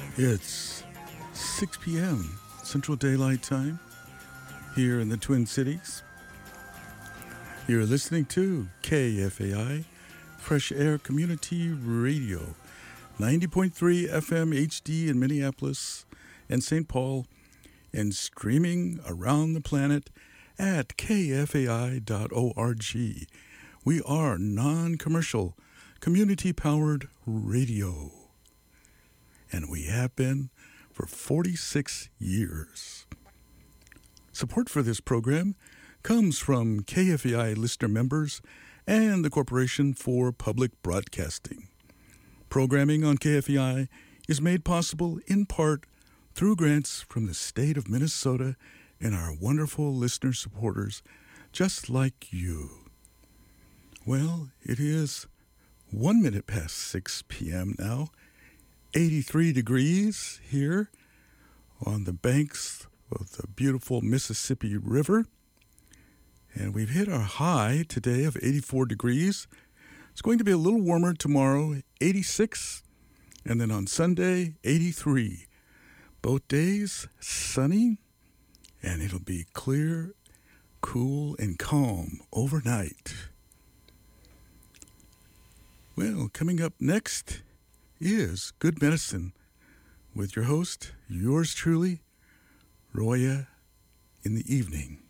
It's 6 p.m. Central Daylight Time here in the Twin Cities. You're listening to KFAI, Fresh Air Community Radio, 90.3 FM HD in Minneapolis and St. Paul, and streaming around the planet at kfai.org. We are non-commercial, community-powered radio. And we have been for 46 years. Support for this program comes from KFAI listener members and the Corporation for Public Broadcasting. Programming on KFAI is made possible in part through grants from the state of Minnesota and our wonderful listener supporters just like you. Well, it is 1 minute past 6 p.m. now. 83 degrees here on the banks of the beautiful Mississippi River. And we've hit our high today of 84 degrees. It's going to be a little warmer tomorrow, 86, and then on Sunday, 83. Both days sunny, and it'll be clear, cool, and calm overnight. Well, coming up next is Good Medicine with your host, yours truly, Roya in the Evening.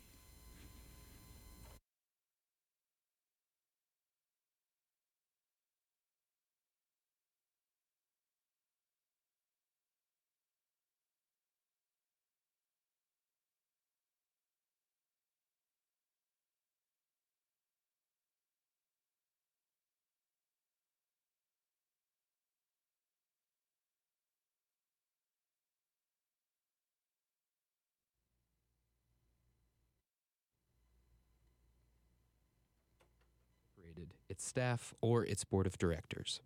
Its staff, or its board of directors.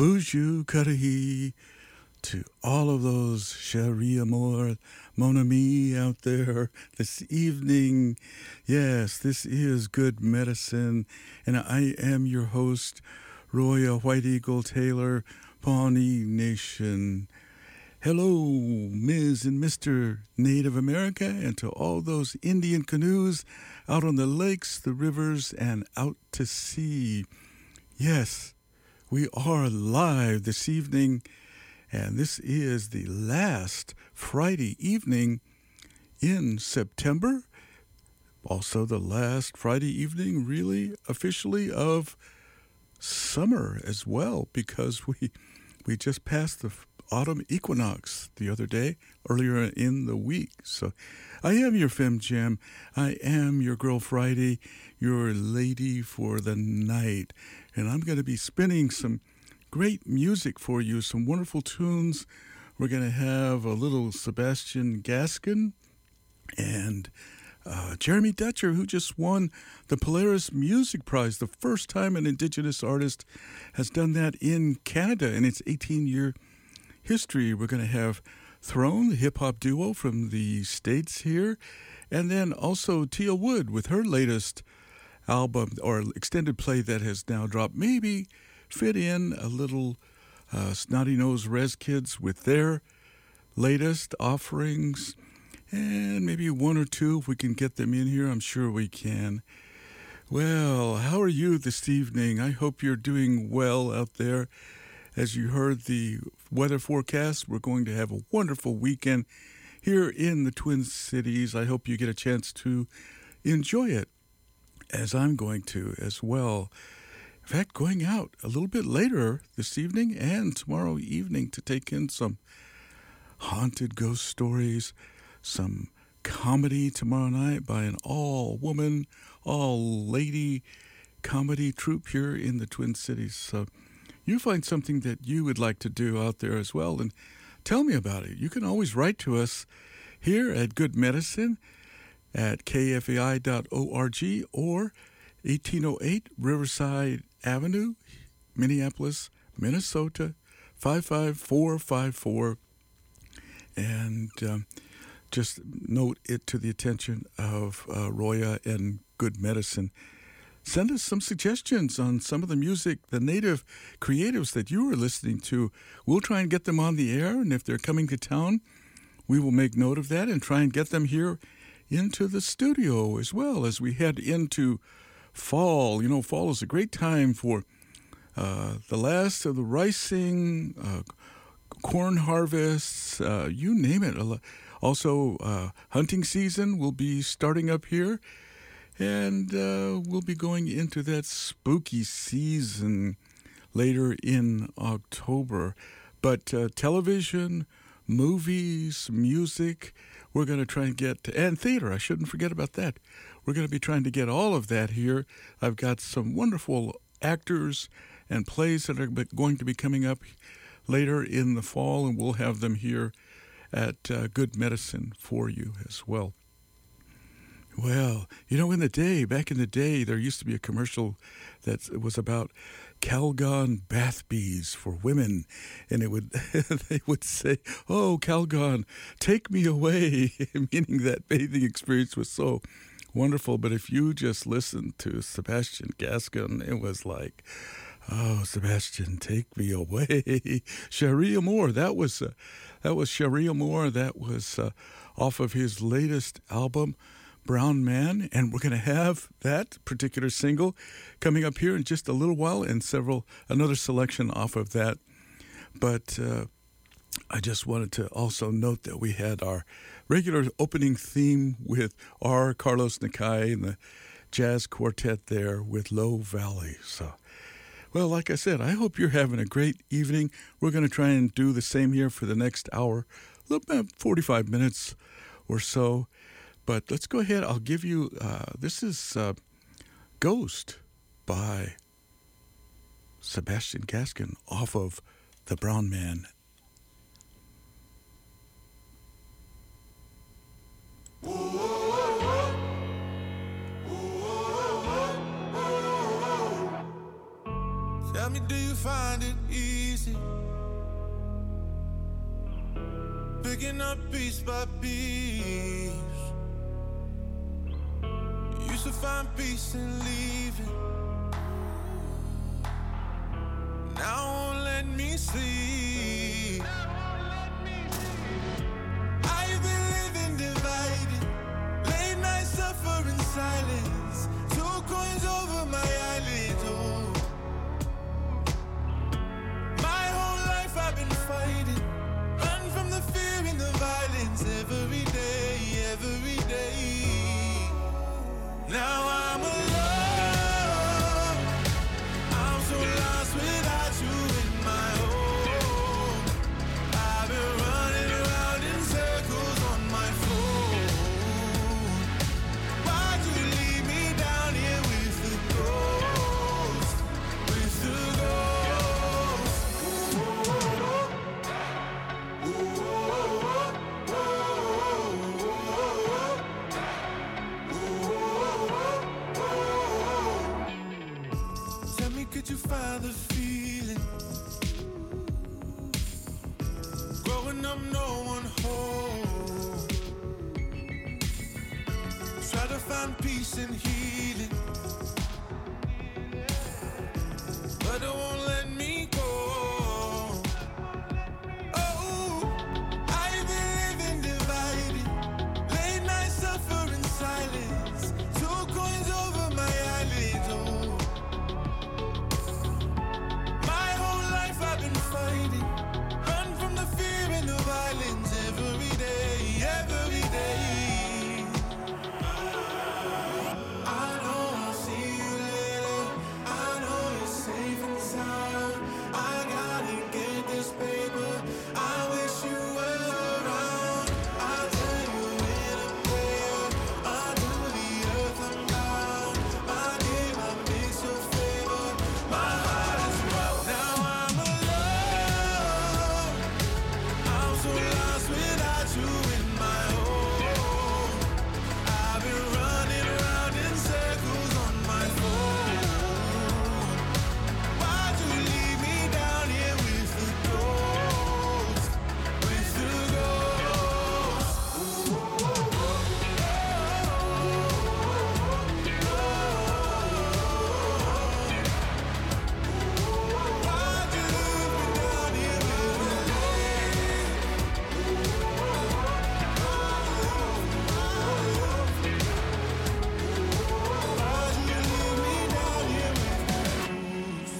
Bonjour, Karahi, to all of those Cherie Amour, Mon Ami out there this evening. Yes, this is Good Medicine, and I am your host, Roya White Eagle Taylor, Pawnee Nation. Hello, Ms. and Mr. Native America, and to all those Indian canoes out on the lakes, the rivers, and out to sea. Yes, we are live this evening, and this is the last Friday evening in September. Also the last Friday evening, really, officially, of summer as well, because we just passed the autumn equinox the other day, earlier in the week. So I am your Femme Jam. I am your Girl Friday, your lady for the night. And I'm going to be spinning some great music for you, some wonderful tunes. We're going to have a little Sebastian Gaskin and Jeremy Dutcher, who just won the Polaris Music Prize, the first time an Indigenous artist has done that in Canada in its 18-year history. We're going to have Throne, the hip-hop duo from the States here, and then also Tia Wood with her latest album or extended play that has now dropped. Maybe fit in a little Snotty Nose Rez Kids with their latest offerings, and maybe one or two if we can get them in here. I'm sure we can. Well, how are you this evening? I hope you're doing well out there. As you heard the weather forecast, we're going to have a wonderful weekend here in the Twin Cities. I hope you get a chance to enjoy it, as I'm going to as well. In fact, going out a little bit later this evening and tomorrow evening to take in some haunted ghost stories, some comedy tomorrow night by an all-woman, all-lady comedy troupe here in the Twin Cities. So you find something that you would like to do out there as well, and tell me about it. You can always write to us here at Good Medicine at kfai.org or 1808 Riverside Avenue, Minneapolis, Minnesota, 55454. And just note it to the attention of Roya and Good Medicine. Send us some suggestions on some of the music, the native creatives that you are listening to. We'll try and get them on the air, and if they're coming to town, we will make note of that and try and get them here into the studio as well as we head into fall. You know, fall is a great time for the last of the ricing, corn harvests, you name it. Also, hunting season will be starting up here, and we'll be going into that spooky season later in October. But television, movies, music, we're going to try and get, and theater, I shouldn't forget about that. We're going to be trying to get all of that here. I've got some wonderful actors and plays that are going to be coming up later in the fall, and we'll have them here at Good Medicine for you as well. Well, you know, back in the day, there used to be a commercial that was about Calgon bath bees for women, and they would say, "Oh, Calgon, take me away," meaning that bathing experience was so wonderful. But if you just listened to Sebastian Gaskin, it was like, "Oh, Sebastian, take me away." Cherie Amour, that was Cherie Amour. That was off of his latest album, Brown Man, and we're going to have that particular single coming up here in just a little while, and another selection off of that. But I just wanted to also note that we had our regular opening theme with R. Carlos Nakai and the jazz quartet there with Low Valley. So, well, like I said, I hope you're having a great evening. We're going to try and do the same here for the next hour, about 45 minutes or so. But let's go ahead. I'll give you, this is Ghost by Sebastian Gaskin off of The Brown Man. Tell me, do you find it easy growing up piece by piece. Used to find peace in leaving. Now won't let me sleep. I've been living divided, late night suffering silence. 2 coins over my eyelids. Oh. My whole life I've been fighting, run from the fear and the violence every day, every day. Now I'm alone. I'm so lost without you in my home. I've been running around in circles on my phone. Why'd you leave me down here with the ghost? With the ghost. Tell me, could you find the feeling? Growing up, no one home. Try to find peace and healing, but it won't let me go. Oh, I've been living divided, late night suffering silence. 2 coins over my eyelids. Oh. My whole life I've been fighting, run from the fear and the violence every day, every day. I know I'll see you later. I know you're safe and sound. I gotta get this paper. I wish you were around. I'll tell you in a prayer. Under the earth I'm bound. My name I miss your favor. My heart is broke. Now I'm alone. I'm so lost without you in my home. I've been running around in circles on my phone. Why'd you leave me down here with the ghost? With the ghost. Why'd you leave me down here with the Why'd you leave me down here with the ghost?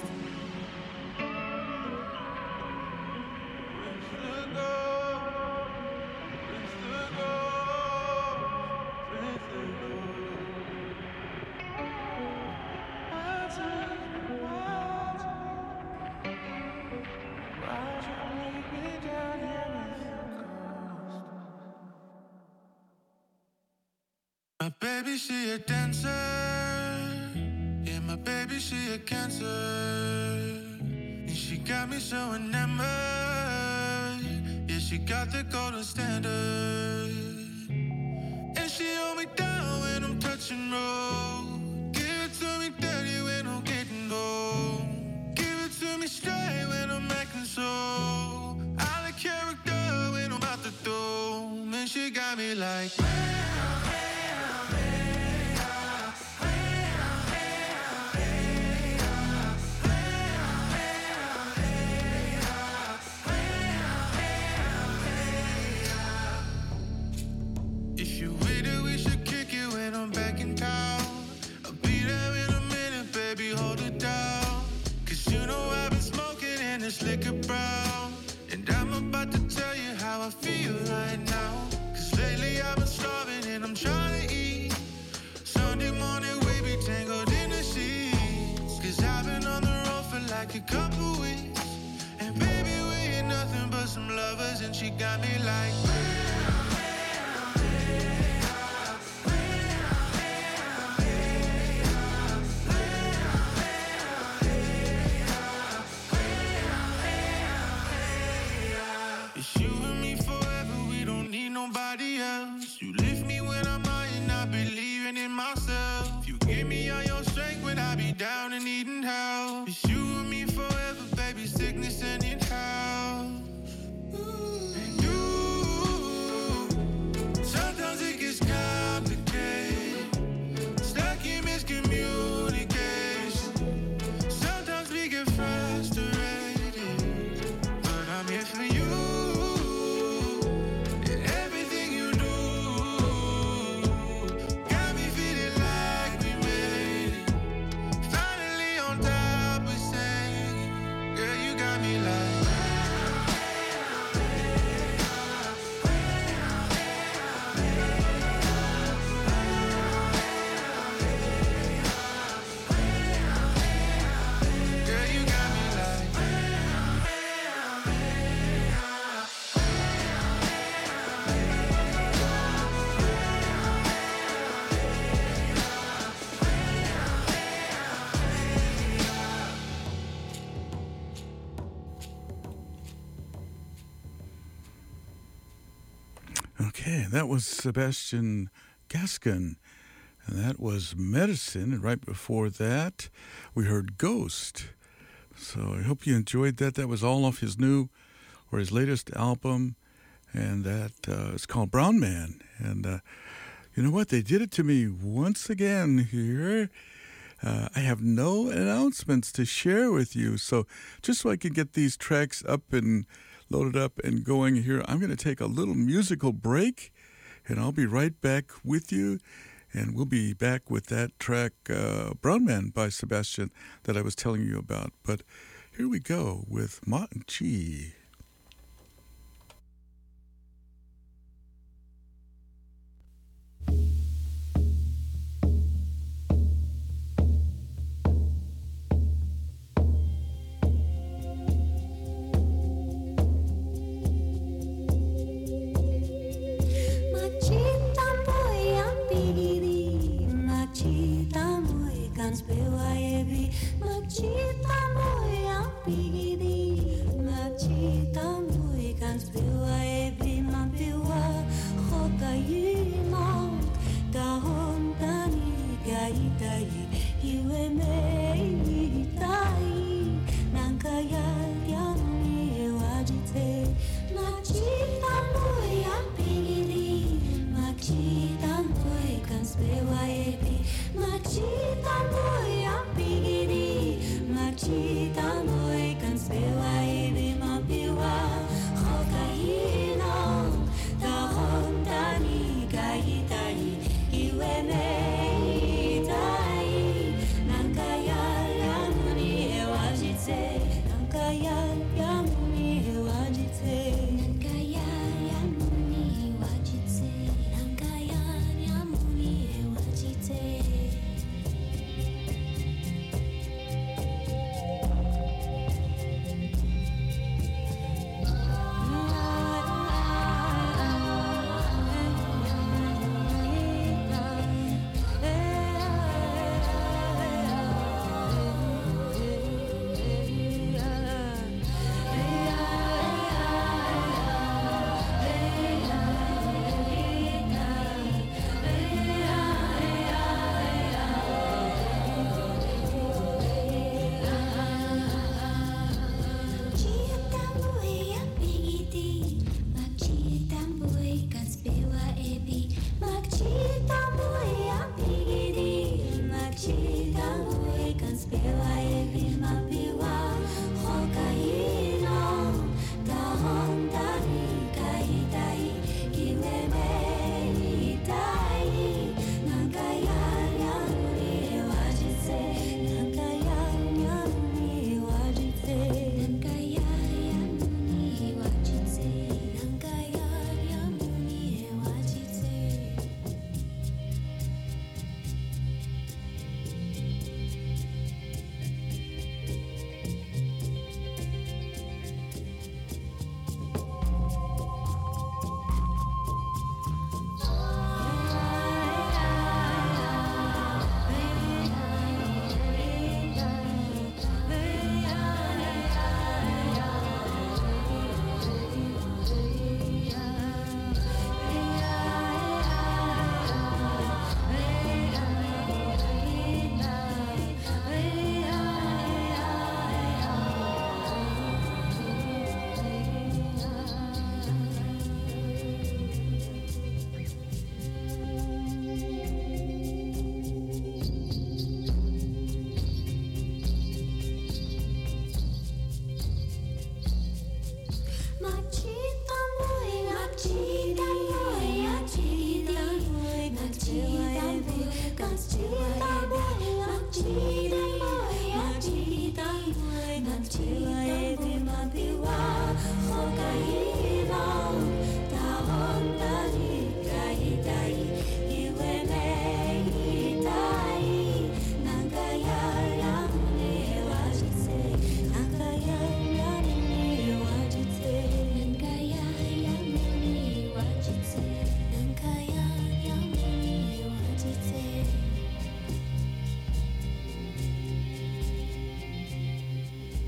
My baby, she a dancer. Yeah, my baby, she a cancer. And she got me so enamored. Yeah, she got the golden standard. And she hold me down when I'm touching road. Give it to me dirty when I'm getting gold. Give it to me straight when I'm acting so out of character when I'm out the door. And she got me like if you with it, we should kick it when I'm back in town. I'll be there in a minute, baby, hold it down. Cause you know I've been smoking and it's liquor brown. And I'm about to tell you how I feel right now. Cause lately I've been starving and I'm trying to eat. Sunday morning we be tangled in the sheets. Cause I've been on the road for like a couple weeks. And baby, we ain't nothing but some lovers. And she got me like And that was Sebastian Gascon, and that was Medicine. And right before that, we heard Ghost. So I hope you enjoyed that. That was all off his latest album, and that is called Brown Man. And you know what? They did it to me once again here. I have no announcements to share with you. So just so I can get these tracks up and loaded up and going here, I'm going to take a little musical break, and I'll be right back with you. And we'll be back with that track, Brown Man by Sebastian, that I was telling you about. But here we go with Martin Chi.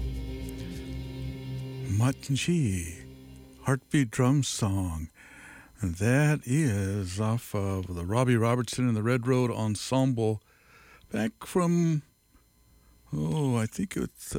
Martin Chi, Heartbeat Drum Song. And that is off of the Robbie Robertson and the Red Road Ensemble back from, I think it's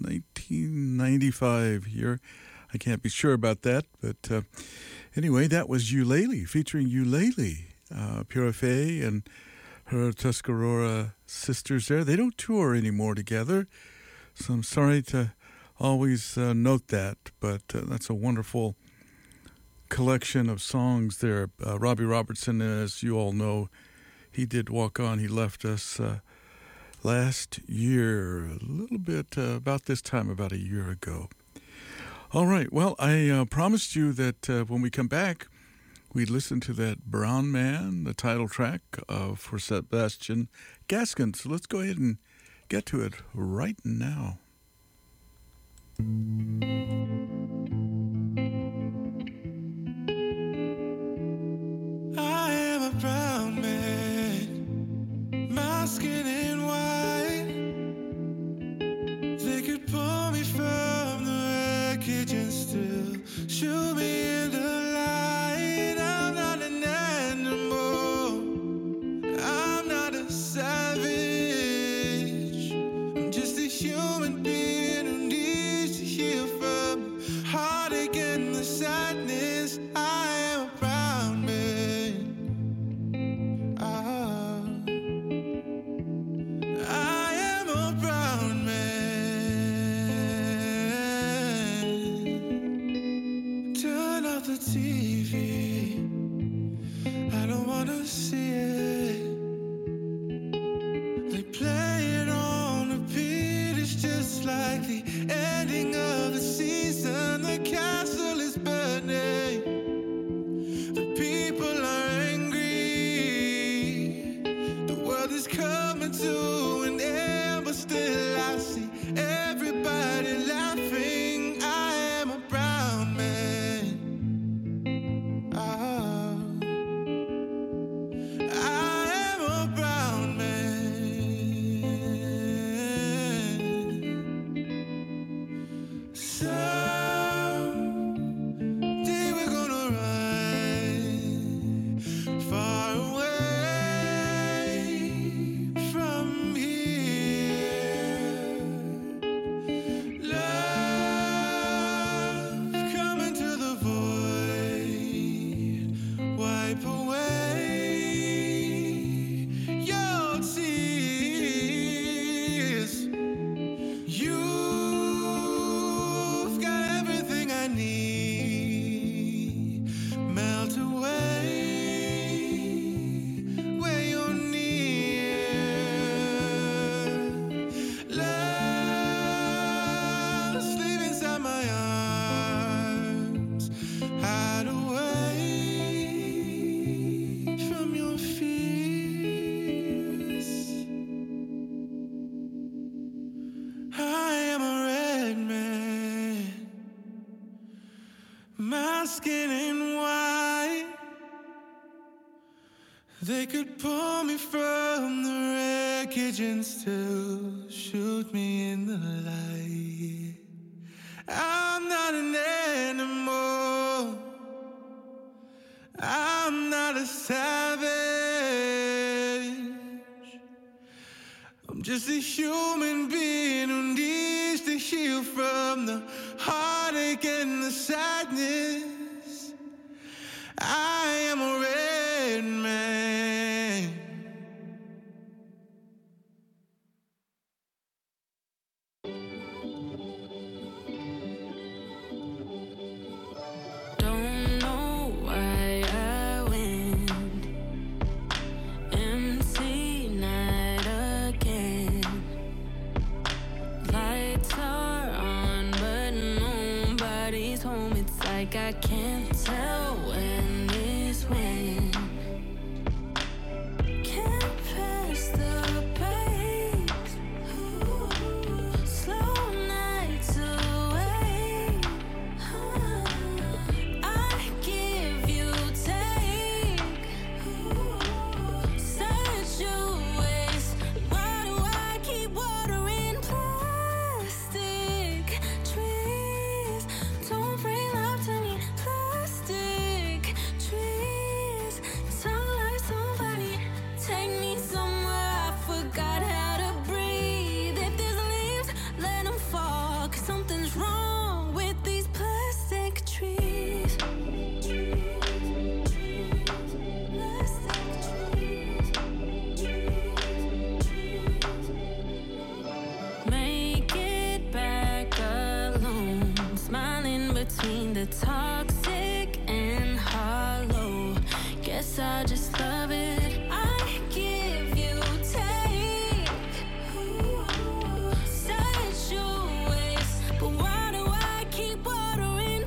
1995 here. I can't be sure about that, but anyway, that was Eulalie, featuring Eulalie, Pure Fay and her Tuscarora sisters there. They don't tour anymore together, so I'm sorry to always note that, but that's a wonderful collection of songs there. Robbie Robertson, as you all know, he did walk on. He left us last year, a little bit about this time, about a year ago. All right, well, I promised you that when we come back, we'd listen to that Brown Man, the title track for Sebastian Gaskin. So let's go ahead and get to it right now. I am a brown man, my skin ain't white. They could pull me from the wreckage and still shoot me in the light. I'm not an animal, I'm not a savage. I'm just a human being who needs to heal from the heartache and the sadness. I am a brown man. I am a brown man. Turn off the TV, I don't wanna see it. They play it on repeat, it's just like the ending of the season. The castle is burning, the people are angry, the world is coming to an end, but still I see everybody laughing. I am a brown man. I am a brown man. Someday we're gonna run far away from here. Love, come into the void, wipe away your tears. You've got everything I need. Melt away where you're near. Love, sleep inside my arms. Hide away from your fears. I am a red man, my skin ain't white. They could pull me from the wreckage and still shoot me in the light. I'm not an animal, I'm not a savage. I'm just a human being who needs to heal from the heartache and the sadness. I am a red man. Don't know why I went. Empty night again. Lights are on, but nobody's home. It's like I can't tell when is when. Can't pass the breaks. Slow nights away. I give, you take. Search your ways. Why do I keep watering plastic trees? Don't bring love to me, plastic I just love it. I give you take such your ways, but why do I keep watering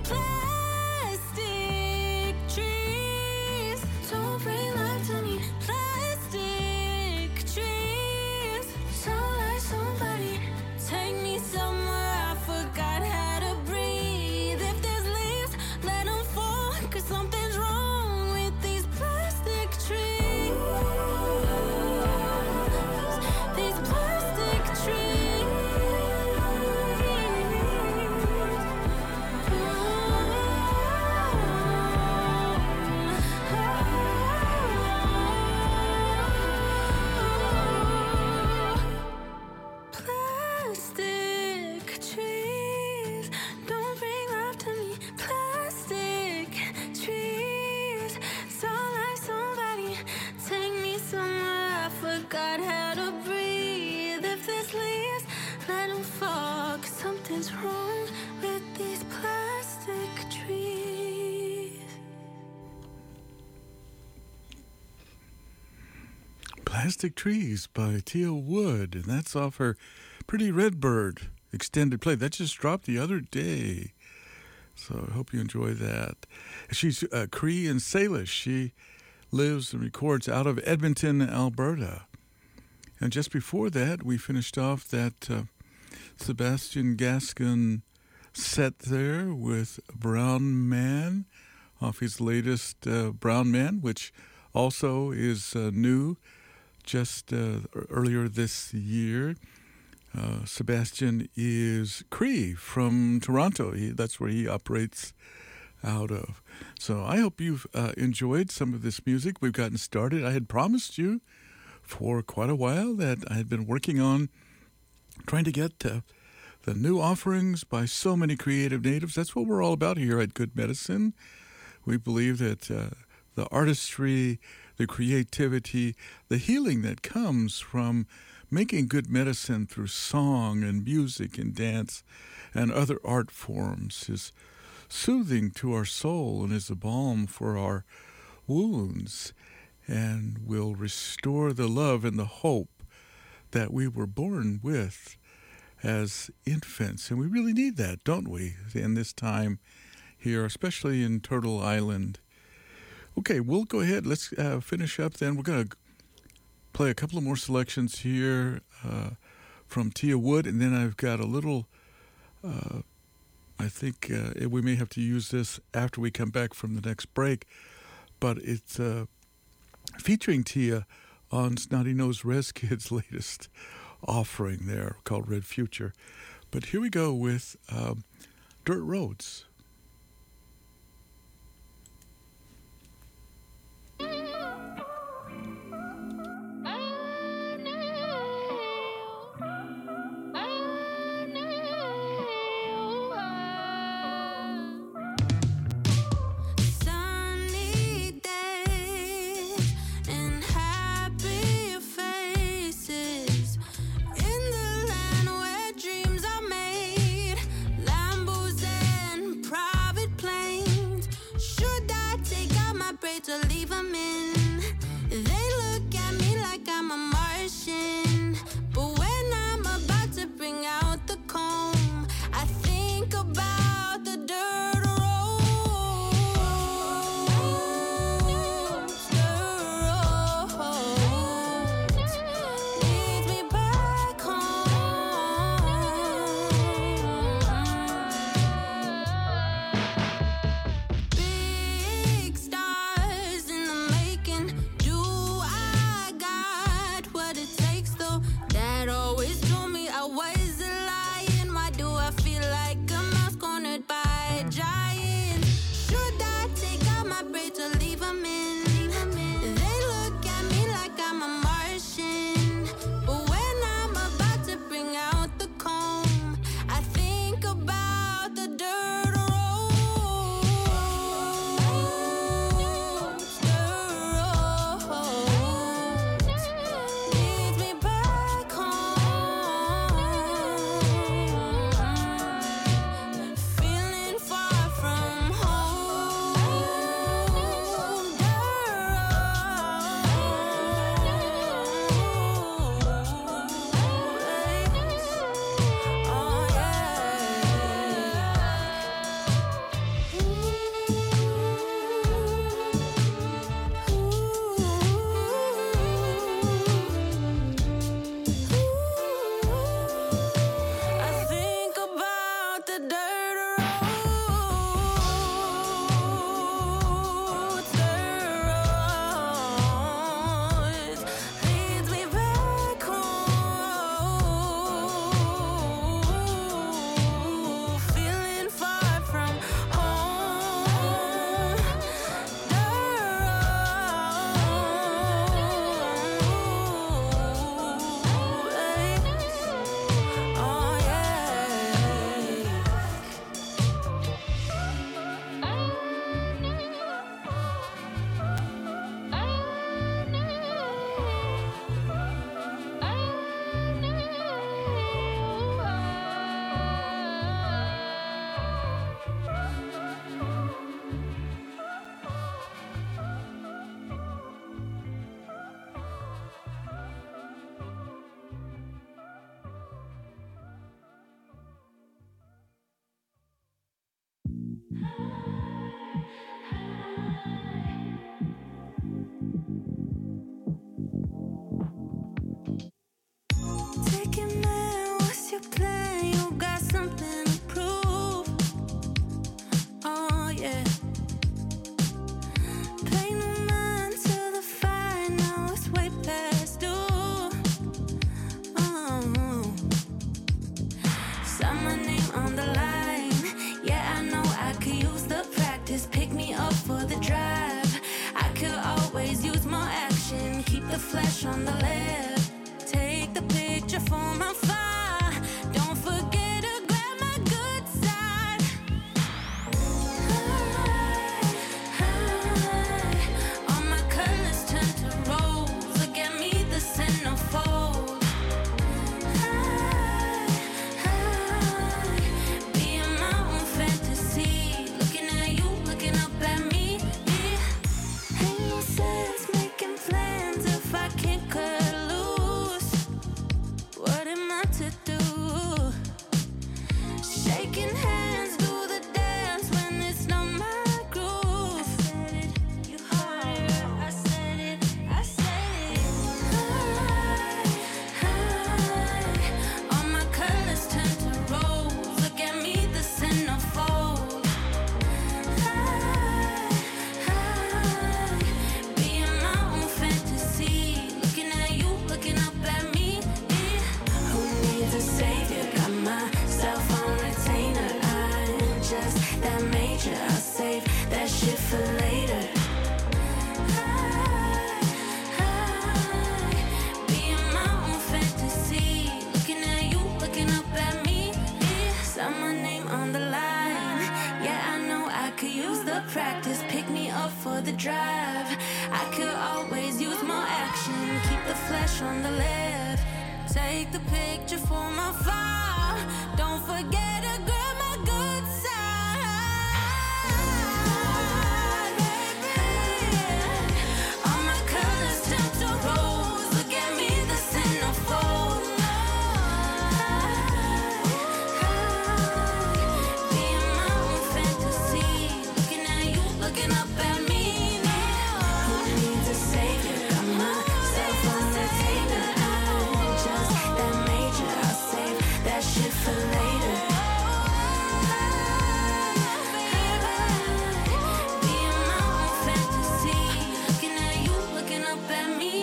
plastic trees? Don't bring life to me, plastic trees. So like somebody take me somewhere I forgot how to breathe. If there's leaves, let them fall, 'cause something's wrong with these plastic trees. These plastic trees. Plastic trees, don't bring life to me. Plastic trees, so like somebody take me somewhere I forgot how to breathe. If there's leaves, let them fall, 'cause something's wrong with these plastic trees. Plastic Trees by Tia Wood, and that's off her Pretty Redbird extended play. That just dropped the other day, so I hope you enjoy that. She's Cree and Salish. She lives and records out of Edmonton, Alberta. And just before that, we finished off that Sebastian Gascon set there with Brown Man off his latest Brown Man, which also is new just earlier this year. Sebastian is Cree from Toronto. That's where he operates out of. So I hope you've enjoyed some of this music. We've gotten started. I had promised you for quite a while that I had been working on trying to get the new offerings by so many creative natives. That's what we're all about here at Good Medicine. We believe that the artistry, the creativity, the healing that comes from making good medicine through song and music and dance and other art forms is soothing to our soul and is a balm for our wounds and will restore the love and the hope that we were born with as infants. And we really need that, don't we, in this time here, especially in Turtle Island. Okay, we'll go ahead. Let's finish up then. We're going to play a couple of more selections here from Tia Wood, and then I've got a little, I think we may have to use this after we come back from the next break, but it's featuring Tia on Snotty Nose Res Kid's latest offering there called Red Future. But here we go with Dirt Roads. In the land where dreams are made, Lambos and the flesh on the left. Take the picture for my fire. Don't forget to grab my good side. All my colors turn to rose. Look at me, the centerfold. Being my own fantasy. Looking at you, looking up at me. Ain't no sense making plans if I can't cut loose. What am I to do? Shaking hands, do the dance when it's not my groove. I said it, you heard it. I said it, I said it. All my colors turn to rose. Look at me, the centerfold. Being my own fantasy. Looking at you, looking up at me. Who needs a savior? Got myself on retainer. I'm just that major. I'll save that shit for later. Being my own fantasy. Looking at you, looking up at me. Saw my name on the line. Yeah, I know I could use the practice. Pick me up for the drive. I could always use more action. Keep the flesh on the left. Take the picture for my file. Don't forget to grab my good side, baby. All my colors turn to rose. Look at me, the centerfold. Being my own fantasy. Looking at you, looking up at me. Who needs a savior? Got myself on retainer. I'm just that major. I'll save that shit for later. Being my own fantasy. Looking at you, looking up at me.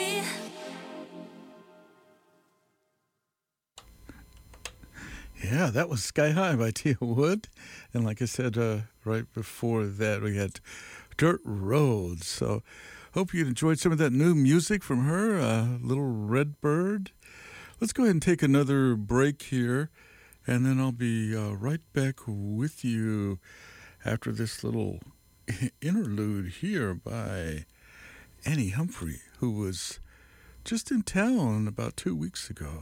Yeah, that was Sky High by Tia Wood. And like I said, right before that, we had Dirt Road. So hope you enjoyed some of that new music from her, Little Red Bird. Let's go ahead and take another break here, and then I'll be right back with you after this little interlude here by Annie Humphrey, who was just in town about 2 weeks ago.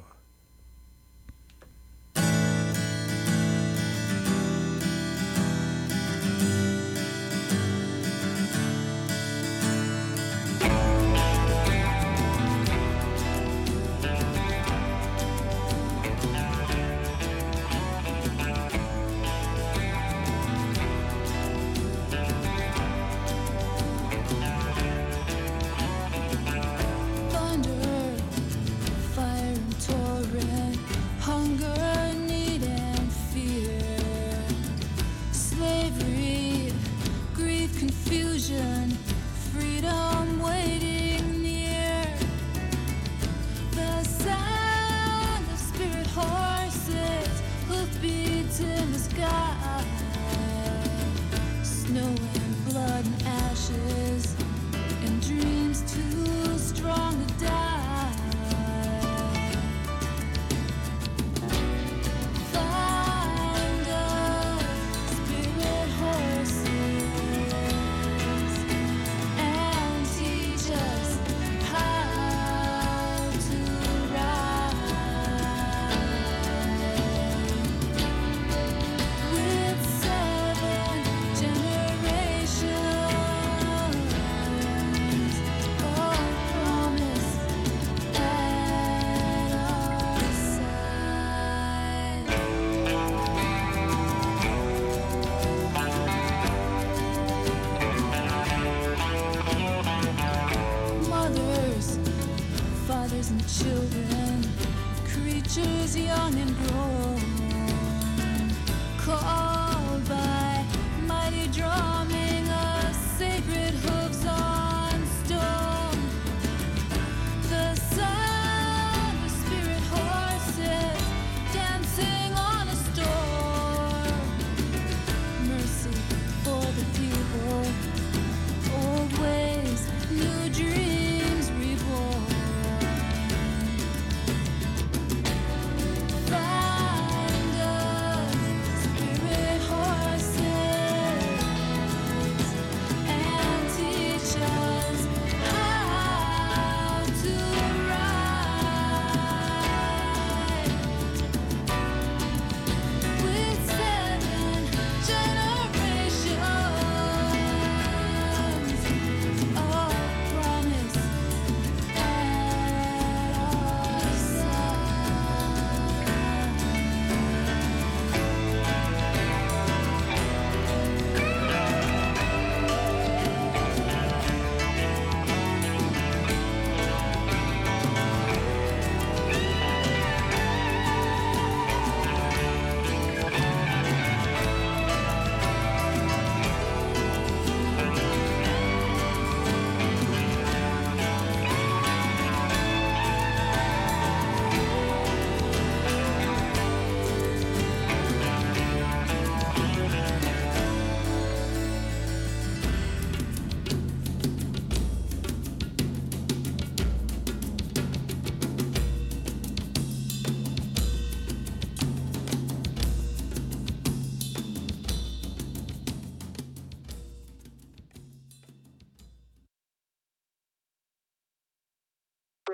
Thunder, fire and torrent, hunger, need and fear, slavery, grief, confusion, freedom waiting near. The sound of spirit horses, hoofbeats in the sky, snow and blood and ashes, and dreams too strong to die. Find us spirit horses and teach us how to ride. With 7 generations of promise at our side. Mothers, fathers and children, creatures young and grown, called by mighty drumming of sacred hooves on stone. The sound of spirit horses dancing on a storm. Mercy for the people, old ways, new dreams reborn.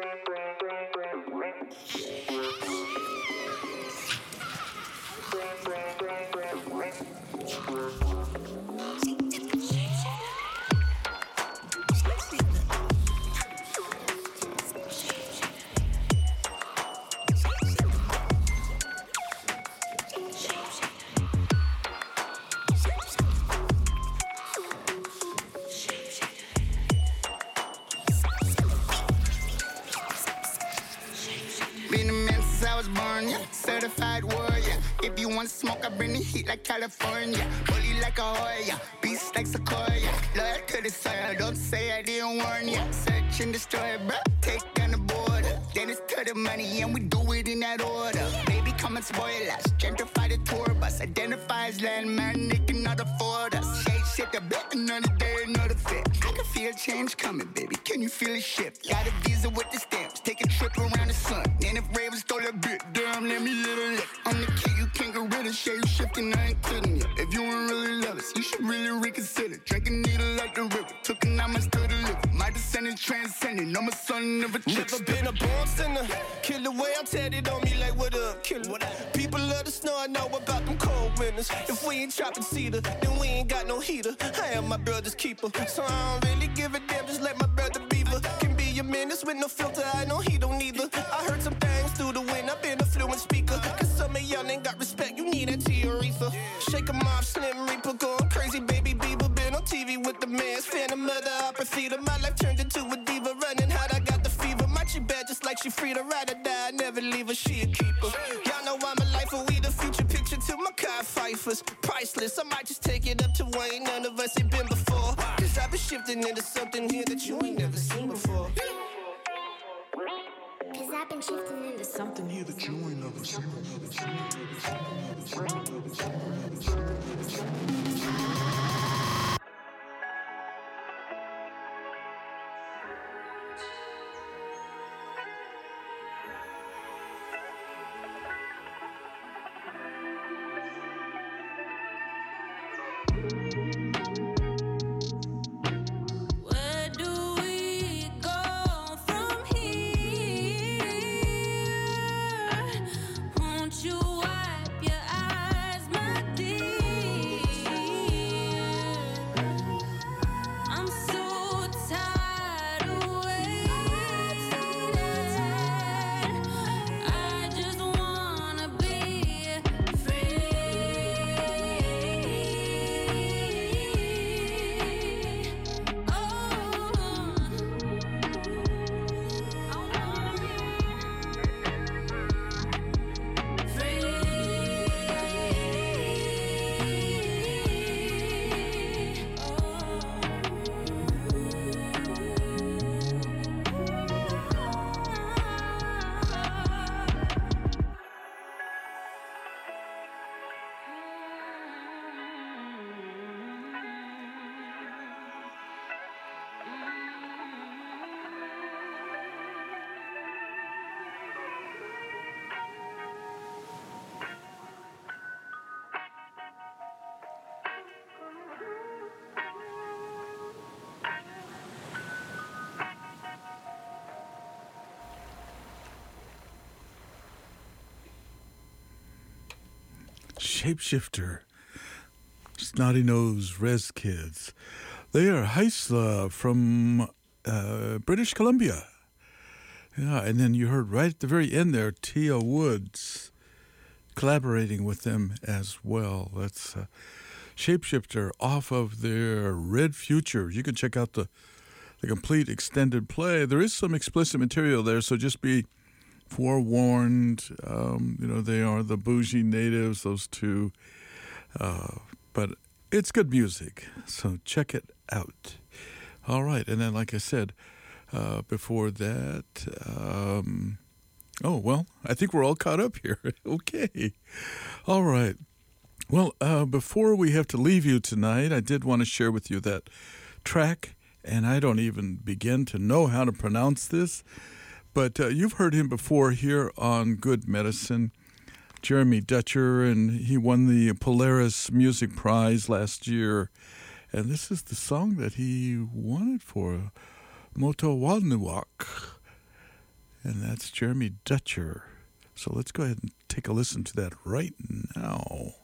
Been a man since I was born, yeah. Certified warrior. If you want smoke, I bring the heat like California. Bully like a Hoya, beast like Sequoia. Loyal to the soil, don't say I didn't warn ya. Search and destroy, bro. Take down the border. Then it's to the money, and we do it in that order. Baby, come and spoil us. Gentrify the tour bus. Identify as landman, they cannot afford us. Shade shit the bit, another day, another fit. I can feel change coming, baby. Can you feel a shift? Got a visa with the stamps. Take a trip around the sun. And if Raven stole a bit, damn, let me hit a lick. I'm the kid, you can't get rid of. Shit, you shifting, I ain't kidding you. If you ain't really love us, you should really reconsider. Drinking needle like the river. Took an hours to the liver. My descendant transcending. I'm a son of a chick. Never been a born sinner. Kill the way I'm tatted on me like what up, killer. People love the snow, I know about them cold winters. If we ain't chopping cedar, then we ain't got no heater. I am my brother's keeper, so I don't really give a damn. Just let my brother beaver can be a menace with no filter. I know he don't either. I heard some things through the wind. I've been a fluent speaker. Cause some of y'all ain't got respect. You need that T-Aretha. Shake 'em off, Slim Reaper, going crazy, baby Bieber. Been on TV with the man's phantom mother, opera theater. My life turned into a diva, running hot. I got the fever. My chick bad just like she free to ride or die. I never leave her, she a keeper. Y'all know I'm a lifer. We the future picture to my car fifers. Priceless. I might just take it up to Wayne. None of us ain't been before. Cause I've been shifting into something here that you ain't never seen before. Cause I've been shifting into something here that you ain't never seen. Where do we go from here? Won't you wipe your eyes, my dear? I'm so tired of waiting. I just wanna be Shapeshifter, Snotty Nose Res Kids. They are Heisla from British Columbia. Yeah, and then you heard right at the very end there, Tia Woods collaborating with them as well. That's Shapeshifter off of their Red Future. You can check out the complete extended play. There is some explicit material there, so just be forewarned. They are the Bougie Natives, those two. But it's good music, so check it out. All right, and then like I said, before that, I think we're all caught up here. Okay. All right. Well, before we have to leave you tonight, I did want to share with you that track, and I don't even begin to know how to pronounce this, but you've heard him before here on Good Medicine, Jeremy Dutcher, and he won the Polaris Music Prize last year. And this is the song that he won it for, Motowanuwak. And that's Jeremy Dutcher. So let's go ahead and take a listen to that right now.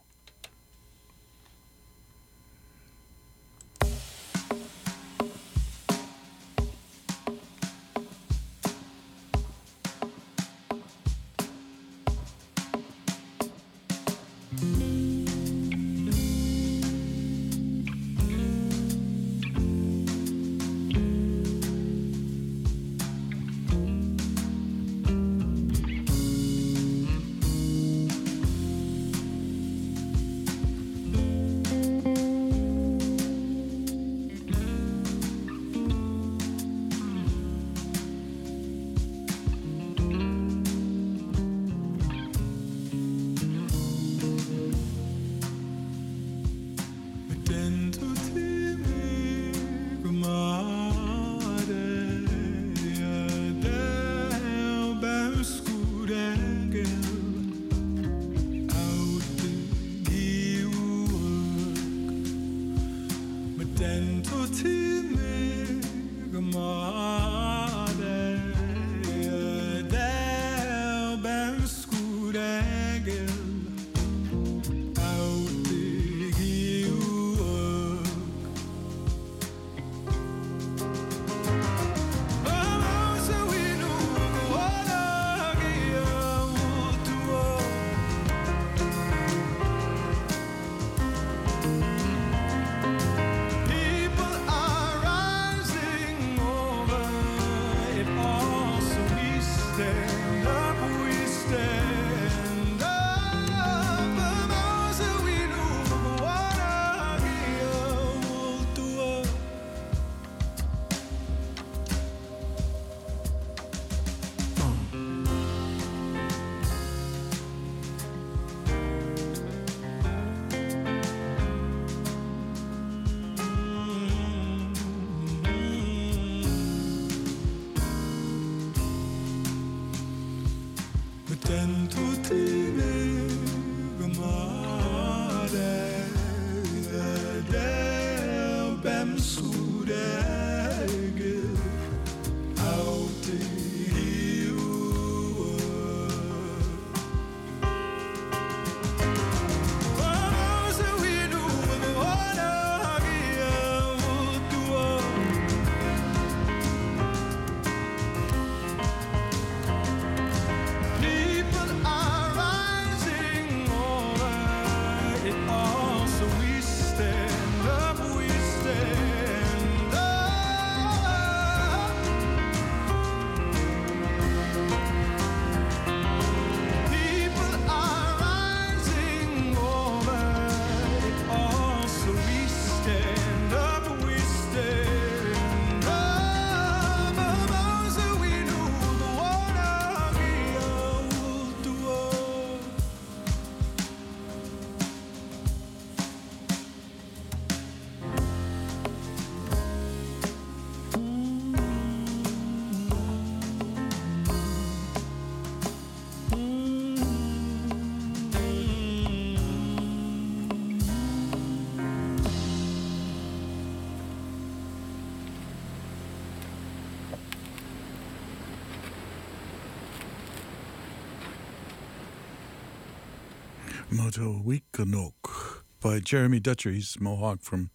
Motowikanok by Jeremy Dutcher. He's Mohawk from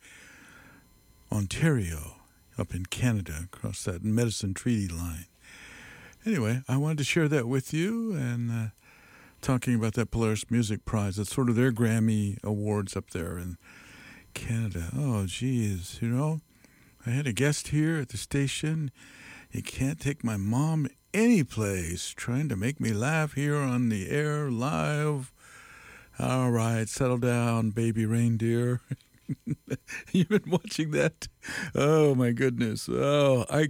Ontario, up in Canada, across that Medicine Treaty line. Anyway, I wanted to share that with you, and talking about that Polaris Music Prize. It's sort of their Grammy Awards up there in Canada. Oh, geez, you know, I had a guest here at the station. You can't take my mom any place, trying to make me laugh here on the air live. All right, settle down, baby reindeer. You've been watching that? Oh my goodness! Oh, I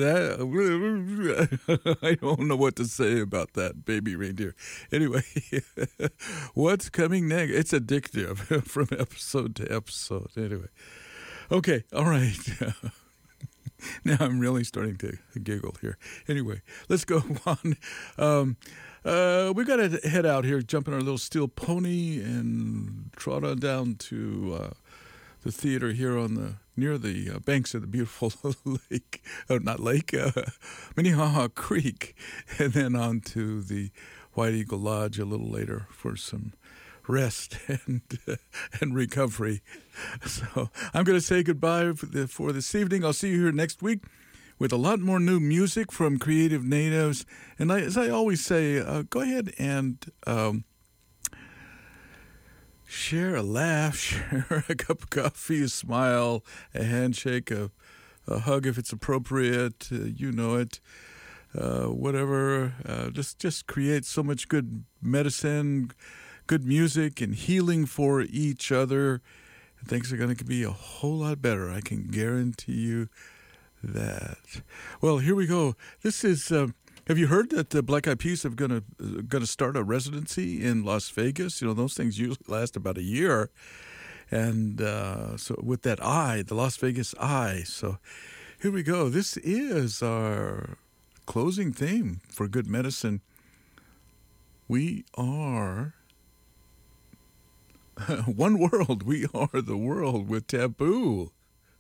don't know what to say about that, baby reindeer. Anyway, what's coming next? It's addictive from episode to episode. Anyway, okay, all right. Now I'm really starting to giggle here. Anyway, let's go on. We got to head out here, jump in our little steel pony and trot on down to the theater here near the banks of the beautiful lake, Minnehaha Creek, and then on to the White Eagle Lodge a little later for some rest and recovery. So I'm going to say goodbye for this evening. I'll see you here next week with a lot more new music from Creative Natives. And as I always say, go ahead and share a laugh, share a cup of coffee, a smile, a handshake, a hug if it's appropriate, you know it, whatever. Just create so much good medicine, good music, and healing for each other. Things are going to be a whole lot better. I can guarantee you that. Well, here we go. This is. Have you heard that the Black Eyed Peas are going to start a residency in Las Vegas? You know, those things usually last about a year, and so with that eye, the Las Vegas eye. So here we go. This is our closing theme for Good Medicine. We are one world. We are the world with Taboo.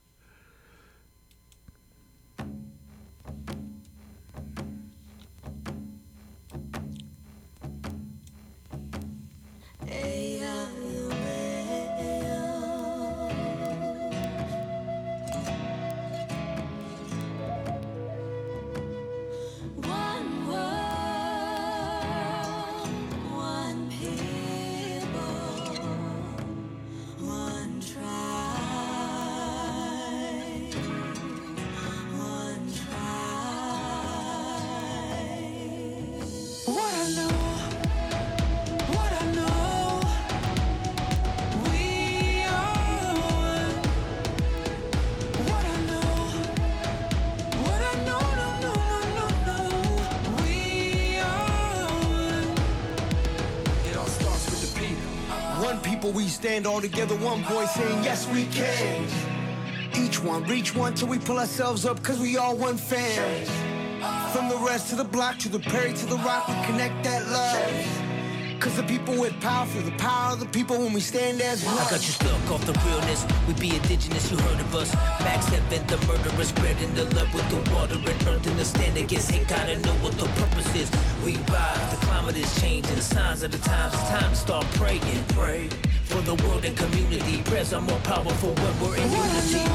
We stand all together, one voice saying yes we can. Each one, reach one till we pull ourselves up, cause we all one fam. From the rest to the block, to the Perry, to the Rock, we connect that love. Cause the people with power feel the power of the people when we stand as one. I got you stuck off the realness. We be indigenous, you heard of us. Max Heaven, the murderer, spreading the love with the water and earth. And the stand against hate, gotta know what the purpose is. We rise, the climate is changing. Signs of the times, it's time to start praying. Pray for the world and community. Prayers are more powerful when we're in unity.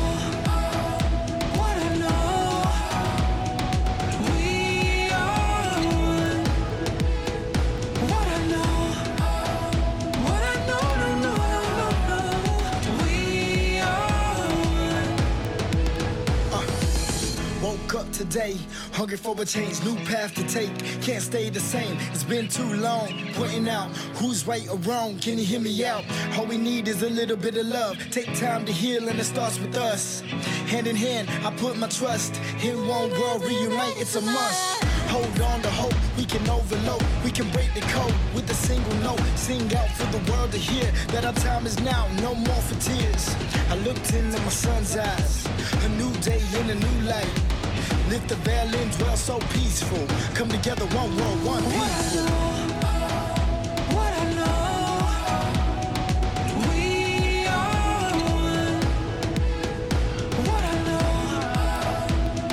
Up today, hungry for a change, new path to take. Can't stay the same, it's been too long. Pointing out who's right or wrong, can you hear me out? All we need is a little bit of love. Take time to heal and it starts with us. Hand in hand, I put my trust. In one world, reunite, it's a must. Hold on to hope, we can overload. We can break the code with a single note. Sing out for the world to hear that our time is now, no more for tears. I looked into my son's eyes, a new day in a new light. Lift the veil and dwell so peaceful. Come together, one world, one people. What I know, we are one. What I know,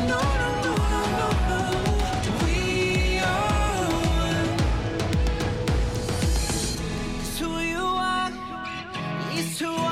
no, we are one. It's who you are, it's who